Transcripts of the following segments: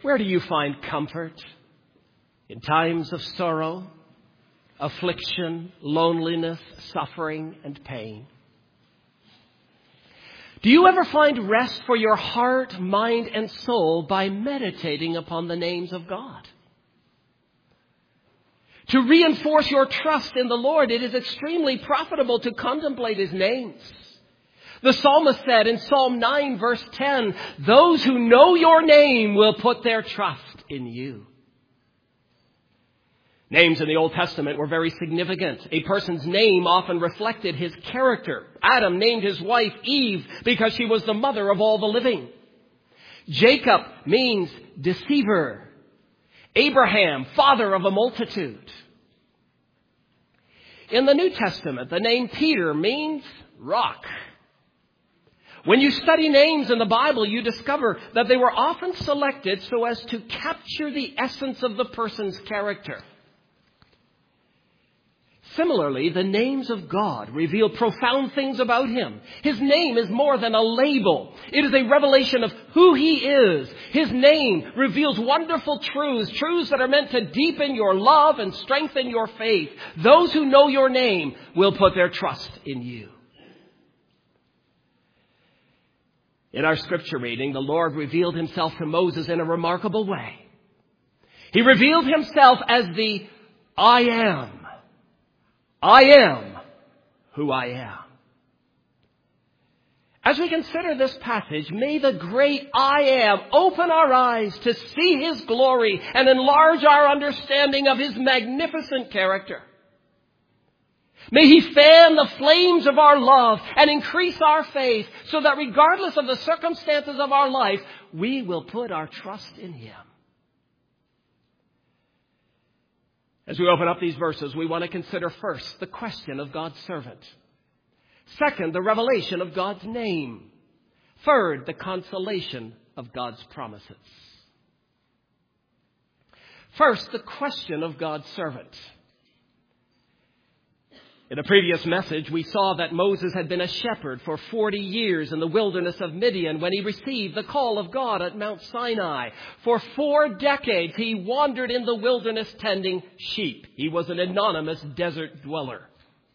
Where do you find comfort in times of sorrow, affliction, loneliness, suffering, and pain? Do you ever find rest for your heart, mind, and soul by meditating upon the names of God? To reinforce your trust in the Lord, it is extremely profitable to contemplate His names. The psalmist said in Psalm 9, verse 10, "Those who know your name will put their trust in you." Names in the Old Testament were very significant. A person's name often reflected his character. Adam named his wife Eve because she was the mother of all the living. Jacob means deceiver. Abraham, father of a multitude. In the New Testament, the name Peter means rock. When you study names in the Bible, you discover that they were often selected so as to capture the essence of the person's character. Similarly, the names of God reveal profound things about Him. His name is more than a label. It is a revelation of who He is. His name reveals wonderful truths that are meant to deepen your love and strengthen your faith. Those who know your name will put their trust in you. In our scripture reading, the Lord revealed Himself to Moses in a remarkable way. He revealed Himself as the I am. I am who I am. As we consider this passage, may the great I am open our eyes to see His glory and enlarge our understanding of His magnificent character. May He fan the flames of our love and increase our faith so that regardless of the circumstances of our life, we will put our trust in Him. As we open up these verses, we want to consider first the question of God's servant. Second, the revelation of God's name. Third, the consolation of God's promises. First, the question of God's servant. In a previous message, we saw that Moses had been a shepherd for 40 years in the wilderness of Midian when he received the call of God at Mount Sinai. For 4 decades, he wandered in the wilderness tending sheep. He was an anonymous desert dweller.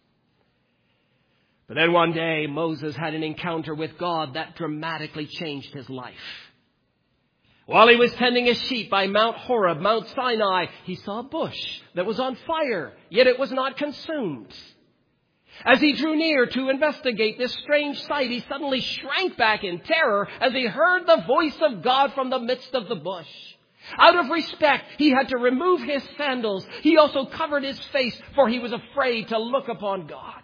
But then one day, Moses had an encounter with God that dramatically changed his life. While he was tending his sheep by Mount Horeb, Mount Sinai, he saw a bush that was on fire, yet it was not consumed. As he drew near to investigate this strange sight, he suddenly shrank back in terror as he heard the voice of God from the midst of the bush. Out of respect, he had to remove his sandals. He also covered his face, for he was afraid to look upon God.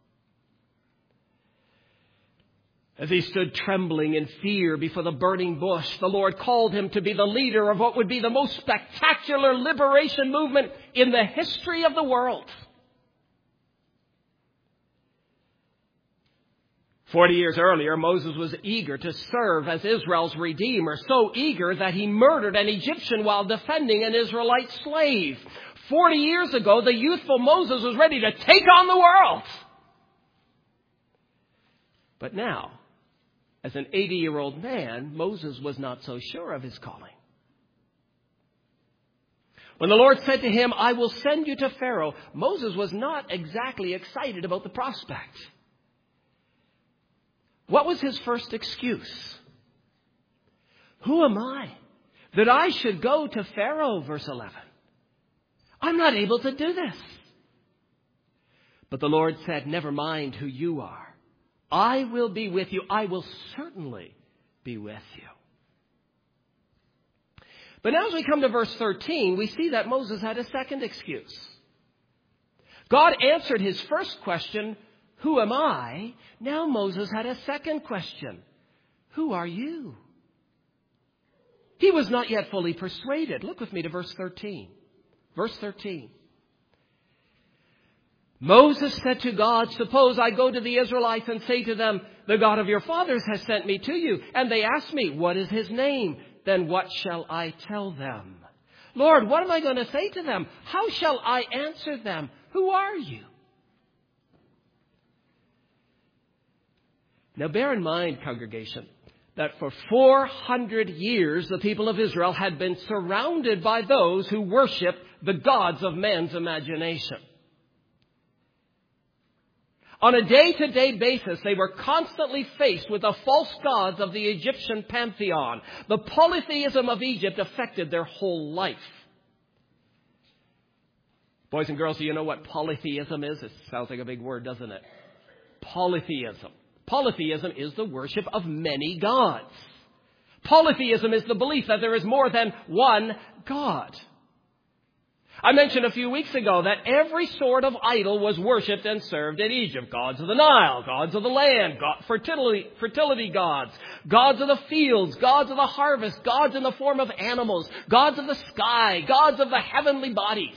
As he stood trembling in fear before the burning bush, the Lord called him to be the leader of what would be the most spectacular liberation movement in the history of the world. 40 years earlier, Moses was eager to serve as Israel's redeemer, so eager that he murdered an Egyptian while defending an Israelite slave. 40 years ago, the youthful Moses was ready to take on the world. But now, as an 80-year-old man, Moses was not so sure of his calling. When the Lord said to him, "I will send you to Pharaoh," Moses was not exactly excited about the prospect. What was his first excuse? Who am I that I should go to Pharaoh, verse 11? I'm not able to do this. But the Lord said, "Never mind who you are. I will be with you. I will certainly be with you." But now as we come to verse 13, we see that Moses had a second excuse. God answered his first question, "Who am I?" Now Moses had a second question. "Who are you?" He was not yet fully persuaded. Look with me to verse 13. Verse 13. Moses said to God, "Suppose I go to the Israelites and say to them, 'The God of your fathers has sent me to you.' And they ask me, 'What is his name?' Then what shall I tell them? Lord, what am I going to say to them? How shall I answer them? Who are you?" Now bear in mind, congregation, that for 400 years the people of Israel had been surrounded by those who worshiped the gods of man's imagination. On a day-to-day basis, they were constantly faced with the false gods of the Egyptian pantheon. The polytheism of Egypt affected their whole life. Boys and girls, do you know what polytheism is? It sounds like a big word, doesn't it? Polytheism. Polytheism is the worship of many gods. Polytheism is the belief that there is more than one God. I mentioned a few weeks ago that every sort of idol was worshipped and served in Egypt. Gods of the Nile, gods of the land, fertility gods, gods of the fields, gods of the harvest, gods in the form of animals, gods of the sky, gods of the heavenly bodies.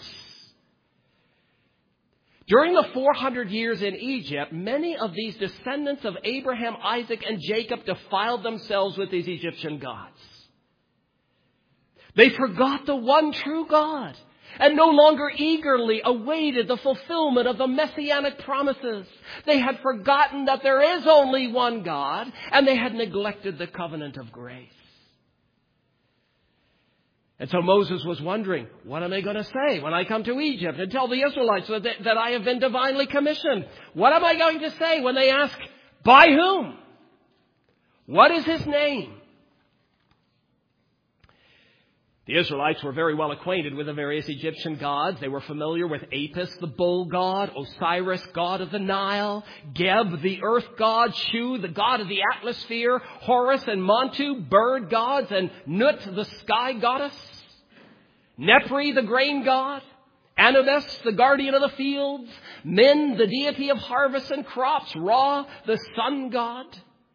During the 400 years in Egypt, many of these descendants of Abraham, Isaac, and Jacob defiled themselves with these Egyptian gods. They forgot the one true God and no longer eagerly awaited the fulfillment of the messianic promises. They had forgotten that there is only one God, and they had neglected the covenant of grace. And so Moses was wondering, what am I going to say when I come to Egypt and tell the Israelites that I have been divinely commissioned? What am I going to say when they ask, by whom? What is his name? The Israelites were very well acquainted with the various Egyptian gods. They were familiar with Apis, the bull god, Osiris, god of the Nile, Geb, the earth god, Shu, the god of the atmosphere, Horus and Montu, bird gods, and Nut, the sky goddess, Nepri, the grain god, Anubis, the guardian of the fields, Min, the deity of harvest and crops, Ra, the sun god.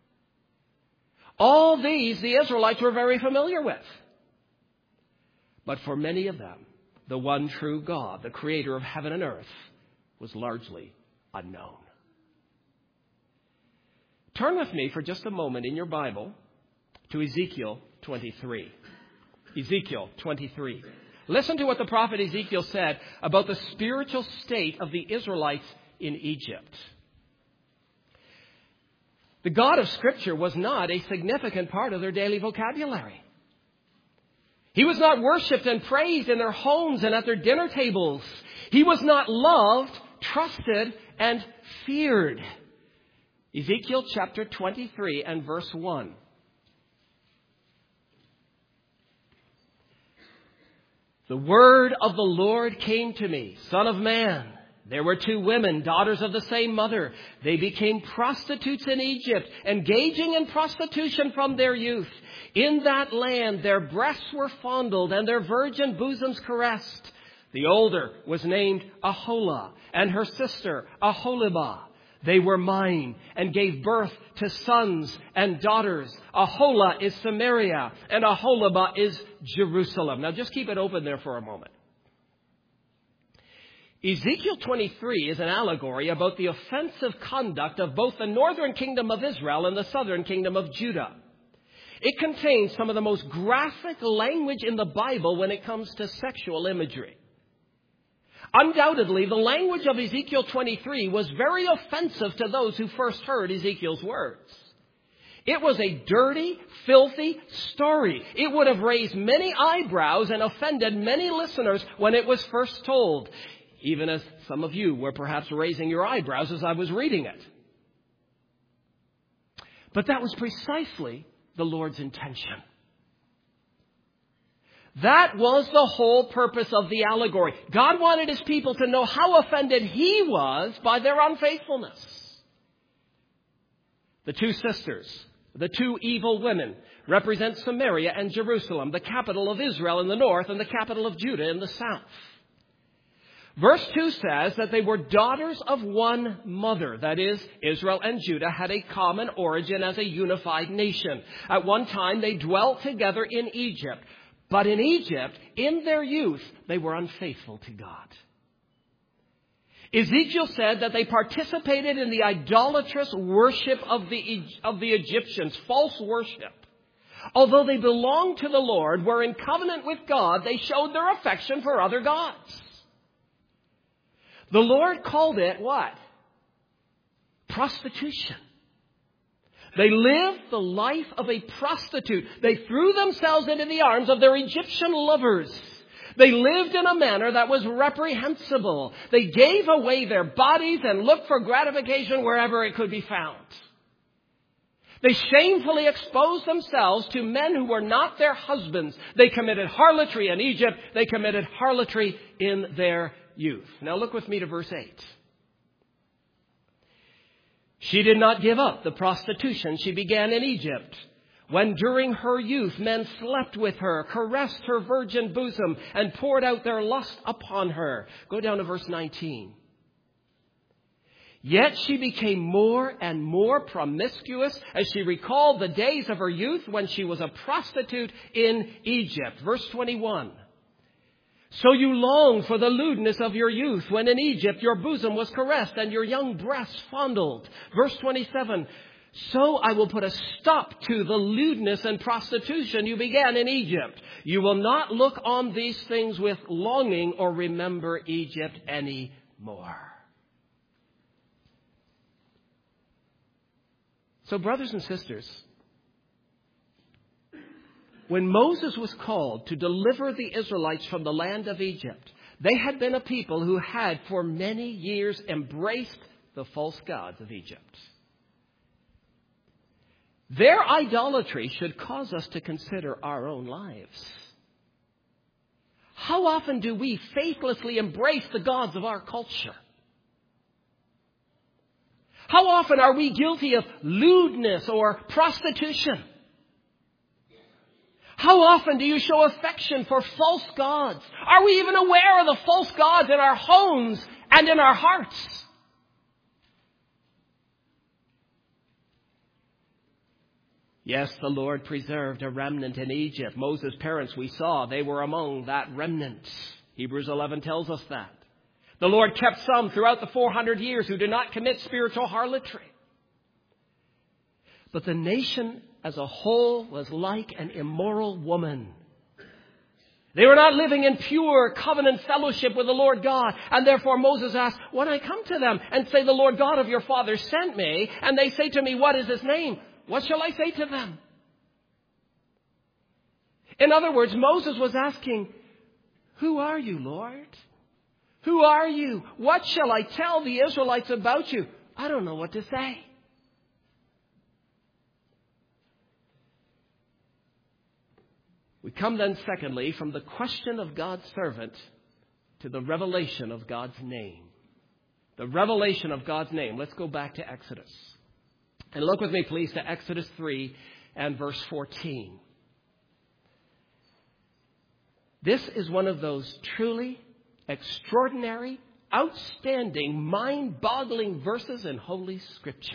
All these the Israelites were very familiar with. But for many of them, the one true God, the creator of heaven and earth, was largely unknown. Turn with me for just a moment in your Bible to Ezekiel 23. Ezekiel 23. Listen to what the prophet Ezekiel said about the spiritual state of the Israelites in Egypt. The God of Scripture was not a significant part of their daily vocabulary. He was not worshipped and praised in their homes and at their dinner tables. He was not loved, trusted, and feared. Ezekiel chapter 23 and verse 1. The word of the Lord came to me, Son of man. There were two women, daughters of the same mother. They became prostitutes in Egypt, engaging in prostitution from their youth. In that land, their breasts were fondled and their virgin bosoms caressed. The older was named Aholah, and her sister Aholibah. They were mine and gave birth to sons and daughters. Aholah is Samaria, and Aholibah is Jerusalem. Now just keep it open there for a moment. Ezekiel 23 is an allegory about the offensive conduct of both the northern kingdom of Israel and the southern kingdom of Judah. It contains some of the most graphic language in the Bible when it comes to sexual imagery. Undoubtedly, the language of Ezekiel 23 was very offensive to those who first heard Ezekiel's words. It was a dirty, filthy story. It would have raised many eyebrows and offended many listeners when it was first told, even as some of you were perhaps raising your eyebrows as I was reading it. But that was precisely the Lord's intention. That was the whole purpose of the allegory. God wanted his people to know how offended he was by their unfaithfulness. The two sisters, the two evil women, represent Samaria and Jerusalem, the capital of Israel in the north and the capital of Judah in the south. Verse 2 says that they were daughters of one mother. That is, Israel and Judah had a common origin as a unified nation. At one time, they dwelt together in Egypt. But in Egypt, in their youth, they were unfaithful to God. Ezekiel said that they participated in the idolatrous worship of the Egyptians, false worship. Although they belonged to the Lord, were in covenant with God, they showed their affection for other gods. The Lord called it what? Prostitution. They lived the life of a prostitute. They threw themselves into the arms of their Egyptian lovers. They lived in a manner that was reprehensible. They gave away their bodies and looked for gratification wherever it could be found. They shamefully exposed themselves to men who were not their husbands. They committed harlotry in Egypt. They committed harlotry in their youth. Now look with me to verse 8. She did not give up the prostitution she began in Egypt, when during her youth men slept with her, caressed her virgin bosom, and poured out their lust upon her. Go down to verse 19. Yet she became more and more promiscuous as she recalled the days of her youth when she was a prostitute in Egypt. Verse 21. So you long for the lewdness of your youth when in Egypt your bosom was caressed and your young breasts fondled. Verse 27. So I will put a stop to the lewdness and prostitution you began in Egypt. You will not look on these things with longing or remember Egypt any more. So, brothers and sisters, when Moses was called to deliver the Israelites from the land of Egypt, they had been a people who had for many years embraced the false gods of Egypt. Their idolatry should cause us to consider our own lives. How often do we faithlessly embrace the gods of our culture? How often are we guilty of lewdness or prostitution? How often do you show affection for false gods? Are we even aware of the false gods in our homes and in our hearts? Yes, the Lord preserved a remnant in Egypt. Moses' parents, we saw, they were among that remnant. Hebrews 11 tells us that. The Lord kept some throughout the 400 years who did not commit spiritual harlotry. But the nation as a whole was like an immoral woman. They were not living in pure covenant fellowship with the Lord God. And therefore Moses asked, when I come to them and say, the Lord God of your fathers sent me, and they say to me, what is his name? What shall I say to them? In other words, Moses was asking, who are you, Lord? Who are you? What shall I tell the Israelites about you? I don't know what to say. We come then, secondly, from the question of God's servant to the revelation of God's name. The revelation of God's name. Let's go back to Exodus. And look with me, please, to Exodus 3 and verse 14. This is one of those truly extraordinary, outstanding, mind-boggling verses in Holy Scripture.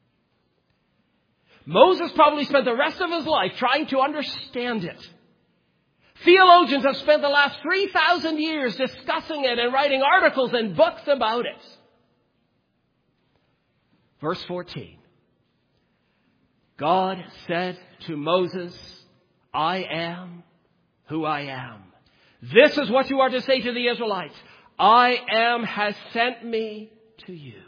Moses probably spent the rest of his life trying to understand it. Theologians have spent the last 3,000 years discussing it and writing articles and books about it. Verse 14. God said to Moses, I am who I am. This is what you are to say to the Israelites. I am has sent me to you.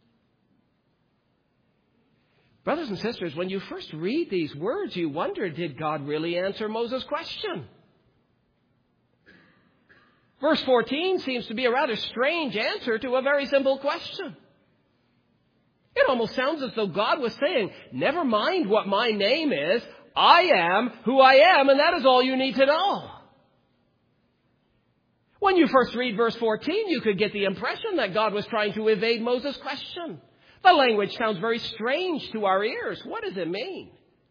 Brothers and sisters, when you first read these words, you wonder, did God really answer Moses' question? Verse 14 seems to be a rather strange answer to a very simple question. It almost sounds as though God was saying, never mind what my name is. I am who I am, and that is all you need to know. When you first read verse 14, you could get the impression that God was trying to evade Moses' question. The language sounds very strange to our ears. What does it mean?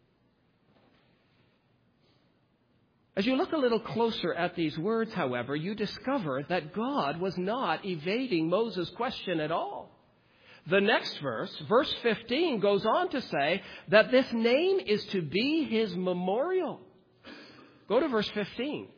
As you look a little closer at these words, however, you discover that God was not evading Moses' question at all. The next verse, verse 15, goes on to say that this name is to be his memorial. Go to verse 15.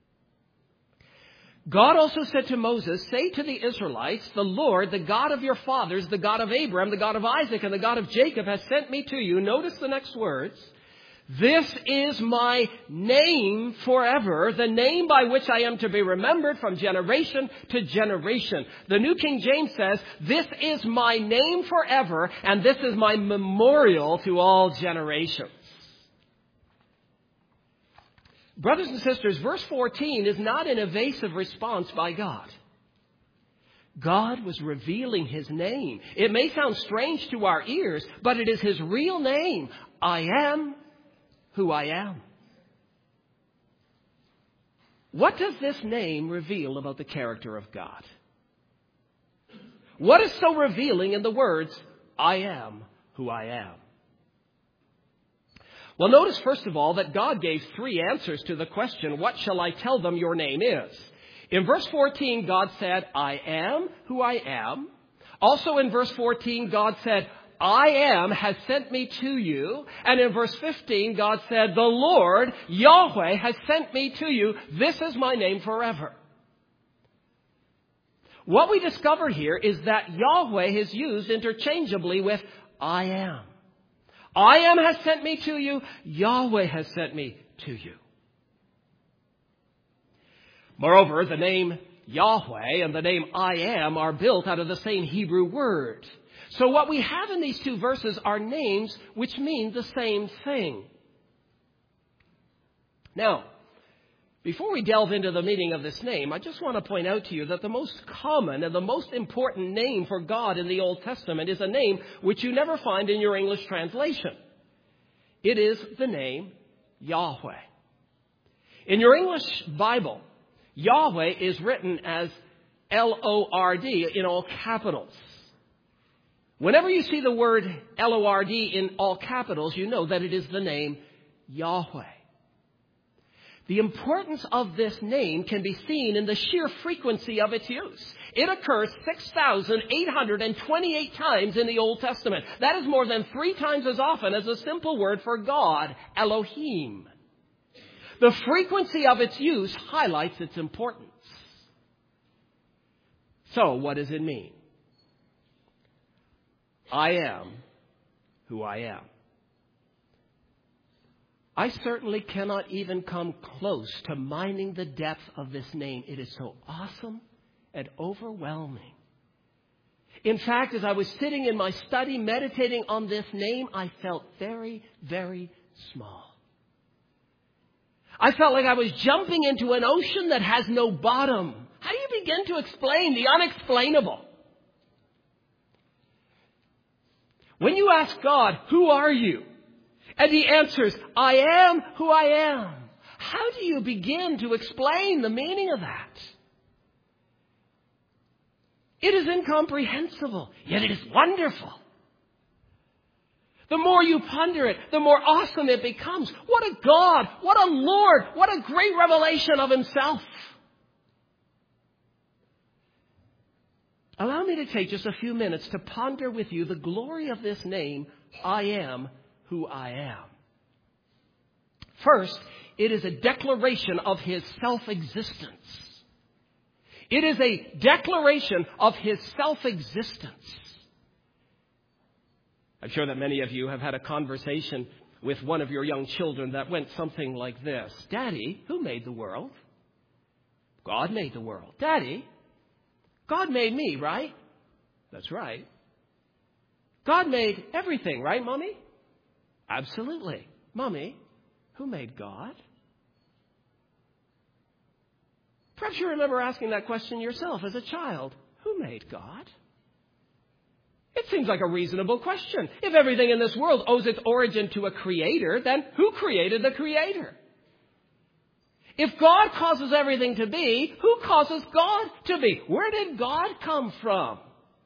God also said to Moses, say to the Israelites, the Lord, the God of your fathers, the God of Abraham, the God of Isaac, and the God of Jacob has sent me to you. Notice the next words. This is my name forever, the name by which I am to be remembered from generation to generation. The New King James says, this is my name forever, and this is my memorial to all generations. Brothers and sisters, verse 14 is not an evasive response by God. God was revealing His name. It may sound strange to our ears, but it is His real name. I am who I am. What does this name reveal about the character of God? What is so revealing in the words, I am who I am? Well, notice first of all that God gave 3 answers to the question, what shall I tell them your name is? In verse 14, God said, I am who I am. Also in verse 14, God said, I am has sent me to you. And in verse 15, God said, the Lord, Yahweh, has sent me to you. This is my name forever. What we discover here is that Yahweh is used interchangeably with I am. I am has sent me to you. Yahweh has sent me to you. Moreover, the name Yahweh and the name I am are built out of the same Hebrew word. So what we have in these 2 verses are names which mean the same thing. Now, before we delve into the meaning of this name, I just want to point out to you that the most common and the most important name for God in the Old Testament is a name which you never find in your English translation. It is the name Yahweh. In your English Bible, Yahweh is written as L-O-R-D in all capitals. Whenever you see the word L-O-R-D in all capitals, you know that it is the name Yahweh. The importance of this name can be seen in the sheer frequency of its use. It occurs 6,828 times in the Old Testament. That is more than 3 times as often as a simple word for God, Elohim. The frequency of its use highlights its importance. So, what does it mean? I am who I am. I certainly cannot even come close to mining the depth of this name. It is so awesome and overwhelming. In fact, as I was sitting in my study meditating on this name, I felt very, very small. I felt like I was jumping into an ocean that has no bottom. How do you begin to explain the unexplainable? When you ask God, who are you? And He answers, I am who I am. How do you begin to explain the meaning of that? It is incomprehensible, yet it is wonderful. The more you ponder it, the more awesome it becomes. What a God, what a Lord, what a great revelation of Himself. Allow me to take just a few minutes to ponder with you the glory of this name, I am who I am. First, it is a declaration of His self-existence. It is a declaration of His self-existence. I'm sure that many of you have had a conversation with one of your young children that went something like this. Daddy, who made the world? God made the world. Daddy, God made me, right? That's right. God made everything, right, Mommy? Absolutely. Mommy, who made God? Perhaps you remember asking that question yourself as a child. Who made God? It seems like a reasonable question. If everything in this world owes its origin to a creator, then who created the creator? If God causes everything to be, who causes God to be? Where did God come from?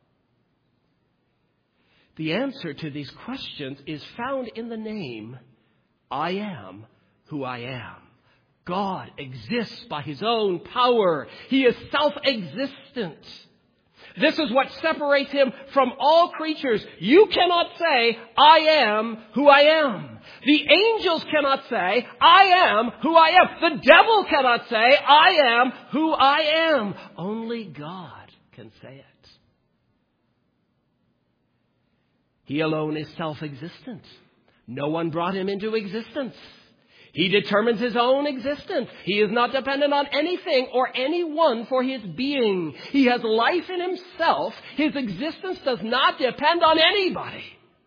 The answer to these questions is found in the name, I am who I am. God exists by His own power. He is self-existent. This is what separates Him from all creatures. You cannot say, I am who I am. The angels cannot say, I am who I am. The devil cannot say, I am who I am. Only God can say it. He alone is self-existent. No one brought him into existence. He determines his own existence. He is not dependent on anything or anyone for his being. He has life in himself. His existence does not depend on anybody.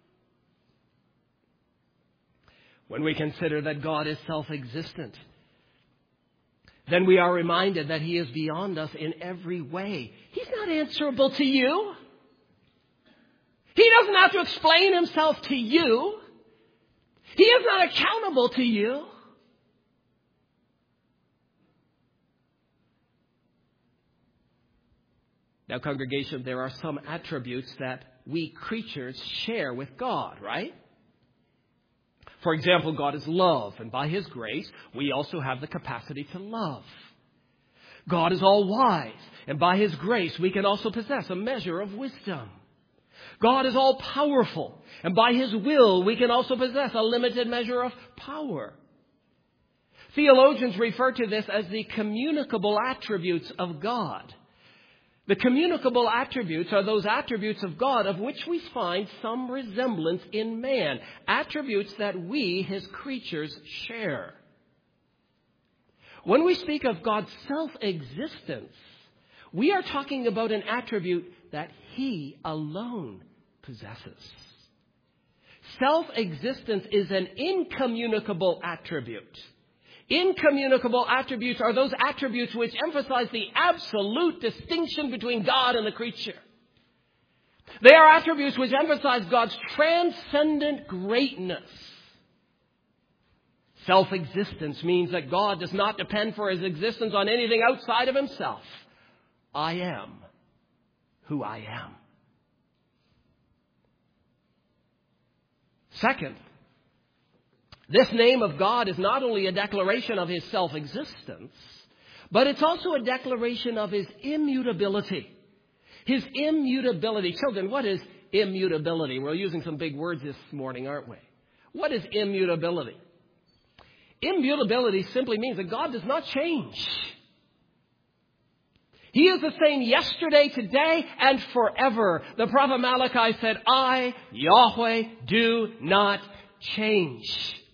When we consider that God is self-existent, then we are reminded that he is beyond us in every way. He's not answerable to you. He doesn't have to explain himself to you. He is not accountable to you. Now, congregation, there are some attributes that we creatures share with God, right? For example, God is love, and by his grace, we also have the capacity to love. God is all-wise, and by his grace, we can also possess a measure of wisdom. God is all-powerful, and by his will, we can also possess a limited measure of power. Theologians refer to this as the communicable attributes of God. The communicable attributes are those attributes of God of which we find some resemblance in man, attributes that we, his creatures, share. When we speak of God's self-existence, we are talking about an attribute that he alone possesses. Self-existence is an incommunicable attribute. Incommunicable attributes are those attributes which emphasize the absolute distinction between God and the creature. They are attributes which emphasize God's transcendent greatness. Self-existence means that God does not depend for his existence on anything outside of himself. I am who I am. Second, this name of God is not only a declaration of his self-existence, but it's also a declaration of his immutability. His immutability. Children, what is immutability? We're using some big words this morning, aren't we? What is immutability? Immutability simply means that God does not change. He is the same yesterday, today, and forever. The prophet Malachi said, I, Yahweh, do not change.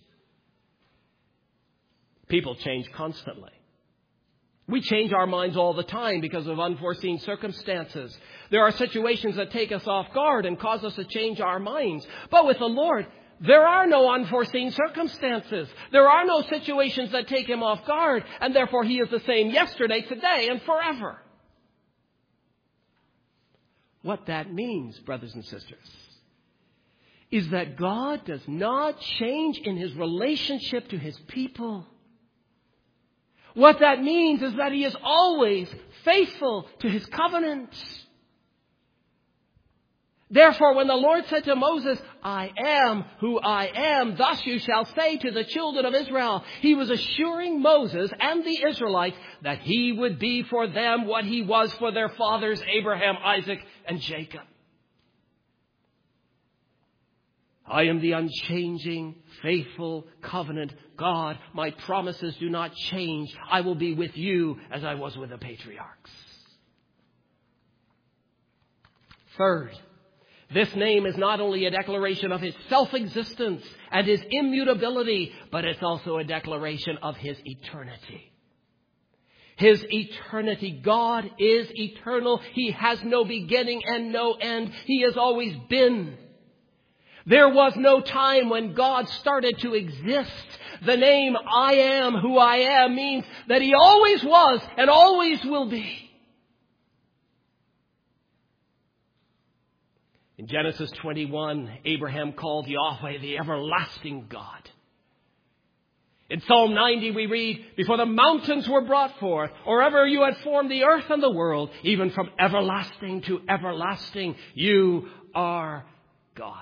People change constantly. We change our minds all the time because of unforeseen circumstances. There are situations that take us off guard and cause us to change our minds. But with the Lord, there are no unforeseen circumstances. There are no situations that take him off guard, and therefore he is the same yesterday, today, and forever. What that means, brothers and sisters, is that God does not change in his relationship to his people. What that means is that he is always faithful to his covenant. Therefore, when the Lord said to Moses, I am who I am, thus you shall say to the children of Israel, he was assuring Moses and the Israelites that he would be for them what he was for their fathers, Abraham, Isaac, and Jacob. I am the unchanging, faithful covenant God. My promises do not change. I will be with you as I was with the patriarchs. Third, this name is not only a declaration of his self-existence and his immutability, but it's also a declaration of his eternity. His eternity. God is eternal. He has no beginning and no end. He has always been. There was no time when God started to exist. The name I am who I am means that he always was and always will be. In Genesis 21, Abraham called Yahweh the everlasting God. In Psalm 90 we read, before the mountains were brought forth, or ever you had formed the earth and the world, even from everlasting to everlasting, you are God.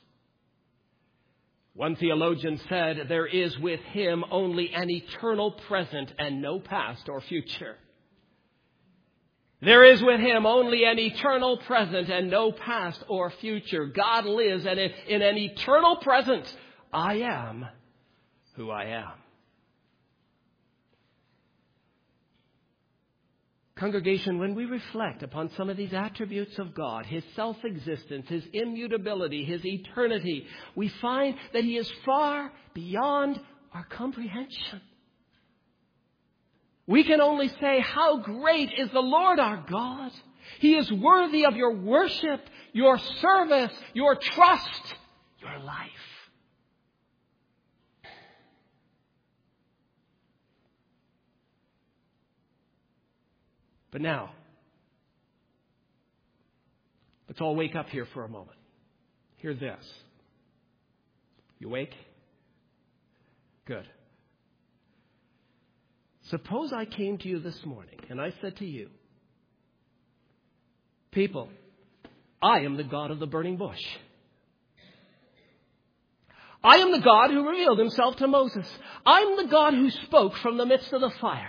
One theologian said, there is with him only an eternal present and no past or future. There is with him only an eternal present and no past or future. God lives and in an eternal present, I am who I am. Congregation, when we reflect upon some of these attributes of God, His self-existence, His immutability, His eternity, we find that He is far beyond our comprehension. We can only say, how great is the Lord our God. He is worthy of your worship, your service, your trust, your life. But now, let's all wake up here for a moment. Hear this. You awake? Good. Suppose I came to you this morning and I said to you, people, I am the God of the burning bush. I am the God who revealed Himself to Moses. I'm the God who spoke from the midst of the fire.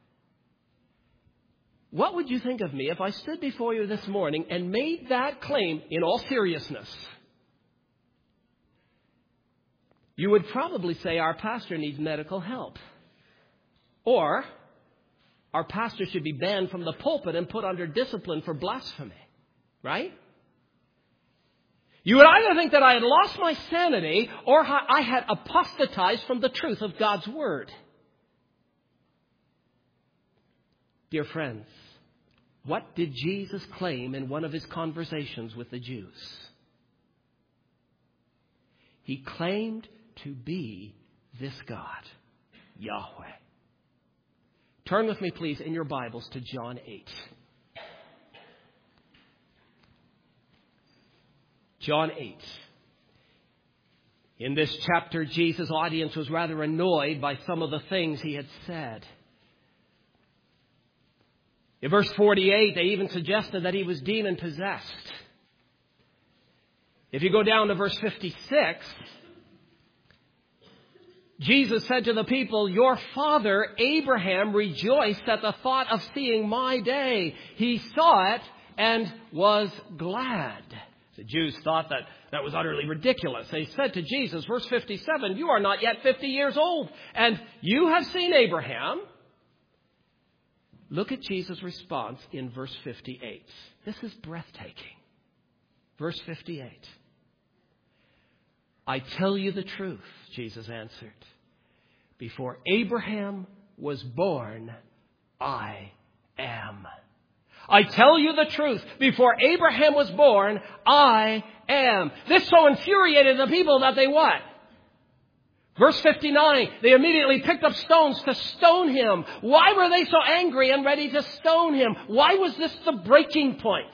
What would you think of me if I stood before you this morning and made that claim in all seriousness? You would probably say our pastor needs medical help. Or our pastor should be banned from the pulpit and put under discipline for blasphemy. Right? You would either think that I had lost my sanity or I had apostatized from the truth of God's Word. Dear friends, what did Jesus claim in one of His conversations with the Jews? He claimed to be this God, Yahweh. Turn with me, please, in your Bibles to John 8. John 8. In this chapter, Jesus' audience was rather annoyed by some of the things He had said. In verse 48, they even suggested that He was demon-possessed. If you go down to verse 56, Jesus said to the people, your father Abraham rejoiced at the thought of seeing my day. He saw it and was glad. The Jews thought that was utterly ridiculous. They said to Jesus, verse 57, you are not yet 50 years old, and you have seen Abraham. Look at Jesus' response in verse 58. This is breathtaking. Verse 58. I tell you the truth, Jesus answered. Before Abraham was born, I am. I tell you the truth. Before Abraham was born, I am. This so infuriated the people that they what? Verse 59, they immediately picked up stones to stone Him. Why were they so angry and ready to stone Him? Why was this the breaking point?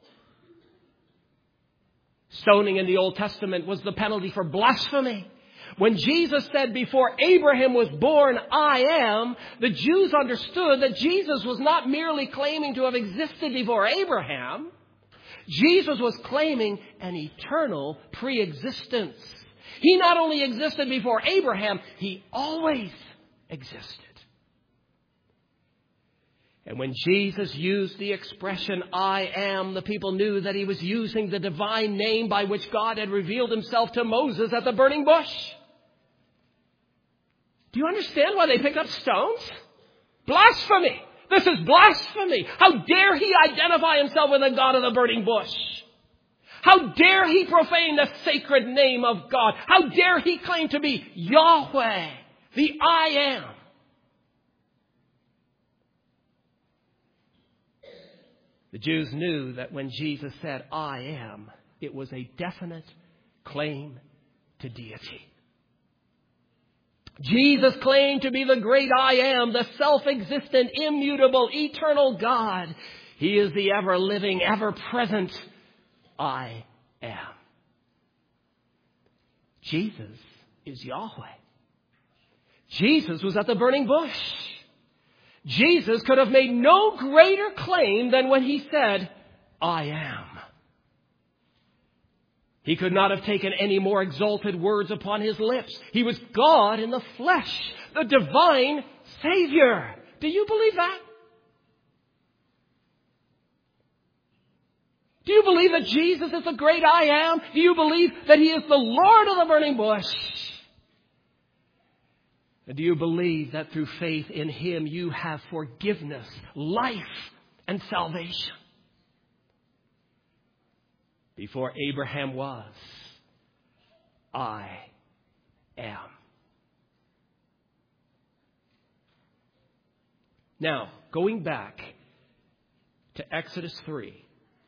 Stoning in the Old Testament was the penalty for blasphemy. When Jesus said, before Abraham was born, I am, the Jews understood that Jesus was not merely claiming to have existed before Abraham. Jesus was claiming an eternal pre-existence. He not only existed before Abraham, He always existed. And when Jesus used the expression, I am, the people knew that He was using the divine name by which God had revealed Himself to Moses at the burning bush. Do you understand why they picked up stones? Blasphemy! This is blasphemy! How dare He identify Himself with the God of the burning bush? How dare He profane the sacred name of God? How dare He claim to be Yahweh, the I am? The Jews knew that when Jesus said, I am, it was a definite claim to deity. Jesus claimed to be the great I am, the self-existent, immutable, eternal God. He is the ever-living, ever-present I am. Jesus is Yahweh. Jesus was at the burning bush. Jesus could have made no greater claim than when He said, I am. He could not have taken any more exalted words upon His lips. He was God in the flesh, the divine Savior. Do you believe that? Do you believe that Jesus is the great I am? Do you believe that He is the Lord of the burning bush? And do you believe that through faith in Him you have forgiveness, life, and salvation. Before Abraham was, I am. Now, going back to Exodus 3,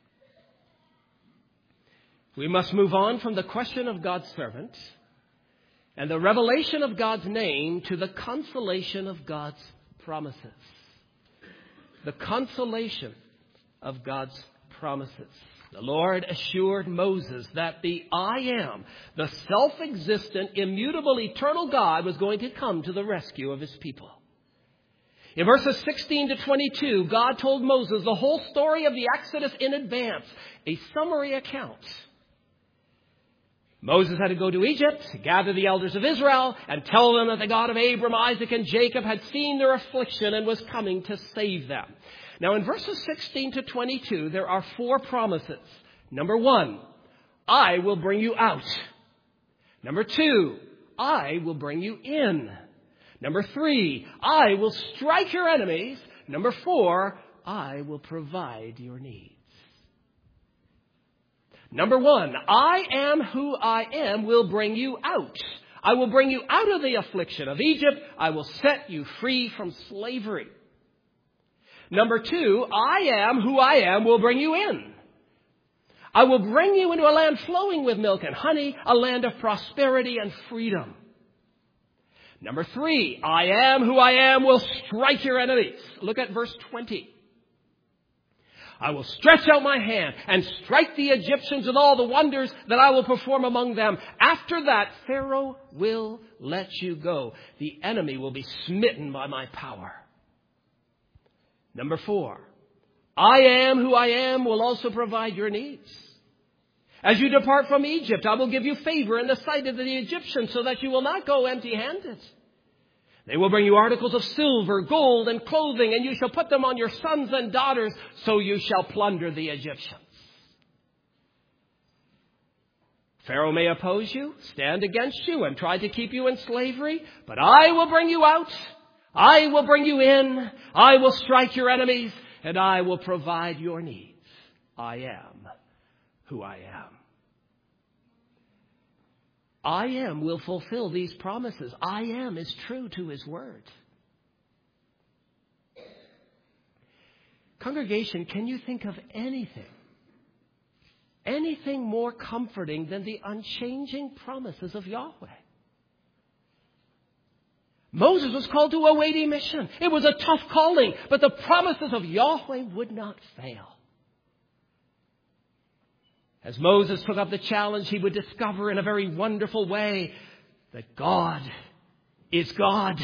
we must move on from the question of God's servant and the revelation of God's name to the consolation of God's promises. The consolation of God's promises. The Lord assured Moses that the I am, the self-existent, immutable, eternal God, was going to come to the rescue of his people. In verses 16 to 22, God told Moses the whole story of the Exodus in advance, a summary account. Moses had to go to Egypt, gather the elders of Israel, and tell them that the God of Abram, Isaac, and Jacob had seen their affliction and was coming to save them. Now, in verses 16 to 22, there are 4 promises. Number 1, I will bring you out. Number 2, I will bring you in. Number 3, I will strike your enemies. Number 4, I will provide your needs. Number 1, I am who I am will bring you out. I will bring you out of the affliction of Egypt. I will set you free from slavery. Number 2, I am who I am will bring you in. I will bring you into a land flowing with milk and honey, a land of prosperity and freedom. Number 3, I am who I am will strike your enemies. Look at verse 20. I will stretch out my hand and strike the Egyptians with all the wonders that I will perform among them. After that, Pharaoh will let you go. The enemy will be smitten by my power. Number 4, I am who I am will also provide your needs. As you depart from Egypt, I will give you favor in the sight of the Egyptians so that you will not go empty-handed. They will bring you articles of silver, gold, and clothing, and you shall put them on your sons and daughters, so you shall plunder the Egyptians. Pharaoh may oppose you, stand against you, and try to keep you in slavery, but I will bring you out. I will bring you in. I will strike your enemies, and I will provide your needs. I am who I am. I am will fulfill these promises. I am is true to his word. Congregation, can you think of anything more comforting than the unchanging promises of Yahweh? Moses was called to a weighty mission. It was a tough calling, but the promises of Yahweh would not fail. As Moses took up the challenge, he would discover in a very wonderful way that God is God.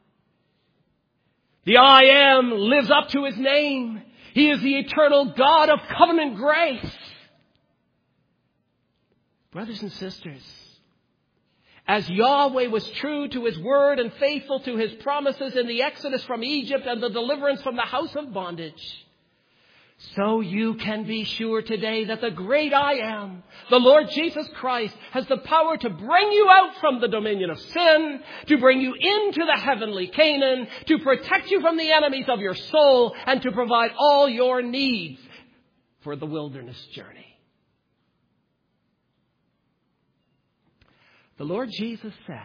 The I Am lives up to his name. He is the eternal God of covenant grace. Brothers and sisters, as Yahweh was true to his word and faithful to his promises in the exodus from Egypt and the deliverance from the house of bondage, so you can be sure today that the great I Am, the Lord Jesus Christ, has the power to bring you out from the dominion of sin, to bring you into the heavenly Canaan, to protect you from the enemies of your soul, and to provide all your needs for the wilderness journey. The Lord Jesus said,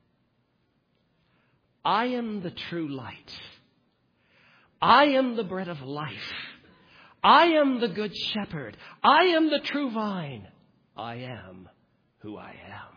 I am the true light. I am the bread of life. I am the good shepherd. I am the true vine. I am who I am.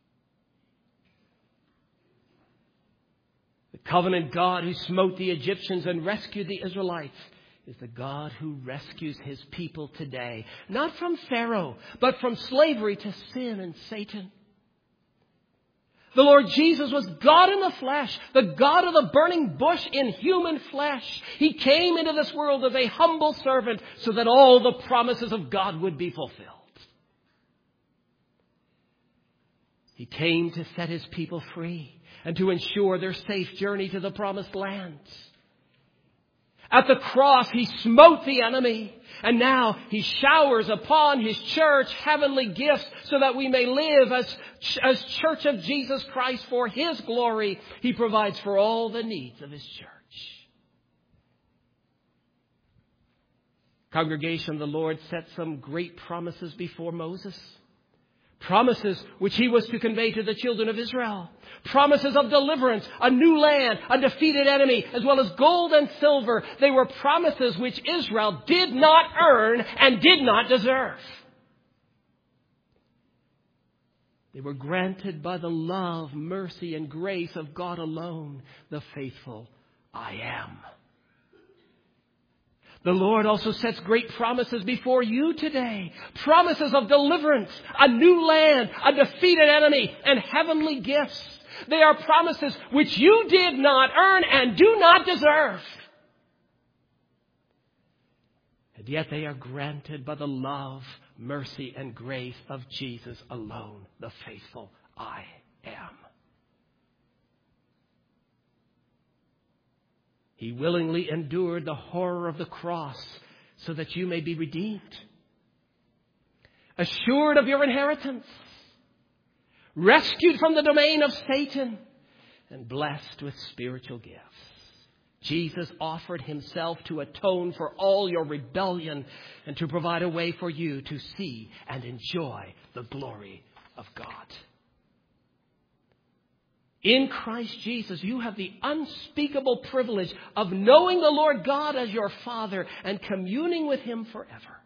The covenant God who smote the Egyptians and rescued the Israelites is the God who rescues his people today. Not from Pharaoh, but from slavery to sin and Satan. The Lord Jesus was God in the flesh, the God of the burning bush in human flesh. He came into this world as a humble servant so that all the promises of God would be fulfilled. He came to set his people free and to ensure their safe journey to the promised land. At the cross, he smote the enemy, and now he showers upon his church heavenly gifts so that we may live as church of Jesus Christ for his glory. He provides for all the needs of his church. Congregation, the Lord set some great promises before Moses. Promises which he was to convey to the children of Israel. Promises of deliverance, a new land, a defeated enemy, as well as gold and silver. They were promises which Israel did not earn and did not deserve. They were granted by the love, mercy, and grace of God alone, the faithful I am. The Lord also sets great promises before you today. Promises of deliverance, a new land, a defeated enemy, and heavenly gifts. They are promises which you did not earn and do not deserve. And yet they are granted by the love, mercy, and grace of Jesus alone, the faithful I am. He willingly endured the horror of the cross so that you may be redeemed, assured of your inheritance, rescued from the domain of Satan, and blessed with spiritual gifts. Jesus offered himself to atone for all your rebellion and to provide a way for you to see and enjoy the glory of God. In Christ Jesus, you have the unspeakable privilege of knowing the Lord God as your Father and communing with him forever.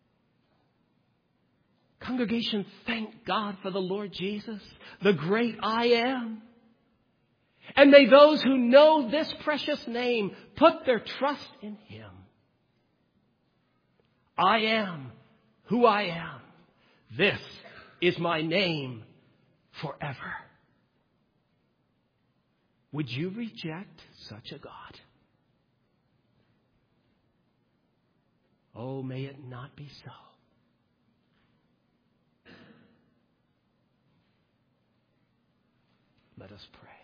Congregation, thank God for the Lord Jesus, the great I am. And may those who know this precious name put their trust in him. I am who I am. This is my name forever. Would you reject such a God? Oh, may it not be so. Let us pray.